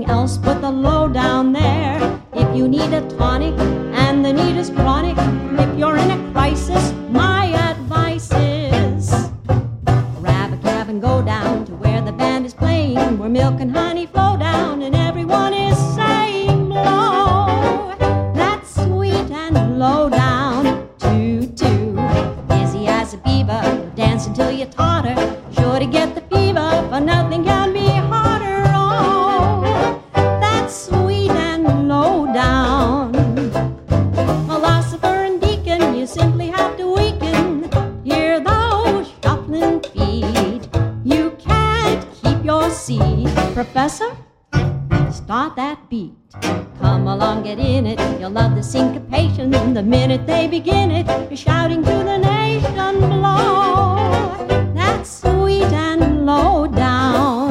else but the lowdown there. If you need a tonic and the need is chronic, if you're in a crisis, my advice is grab a cab and go down to where the band is playing, where milk and honey flow down and everyone is saying blow. That's sweet and low down, toot-toot. Dizzy as a beaver, you'll dance until you totter, sure to get the fever, for nothing can be harder. Oh, that's sweet and low down. Philosopher and deacon, you simply have to weaken. Hear those shuffling feet. You can't keep your seat. Professor, start that beat. Come along, get in it. You'll love the syncopation. The minute they begin it, you're shouting to the nation below. That's sweet and low down.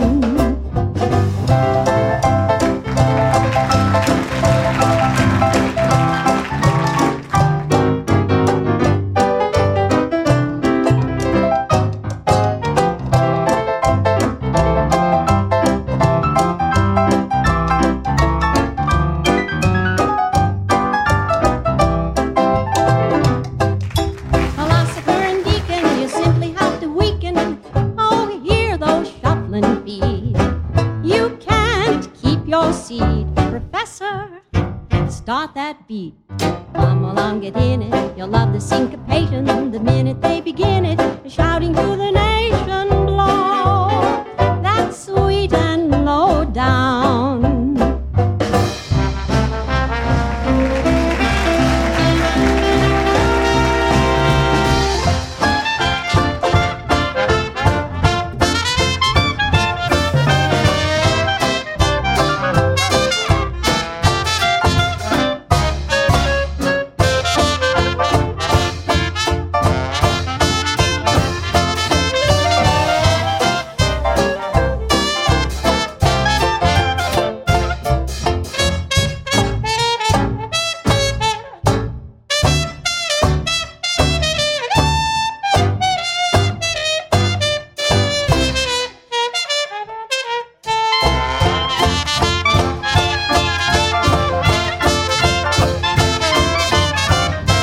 Seat. Professor, start that beat. Come along, get in it. You'll love the syncopation. The minute they begin it, you're shouting to the nation below. That's sweet and low down.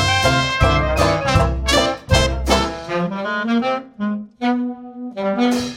Mm-hmm.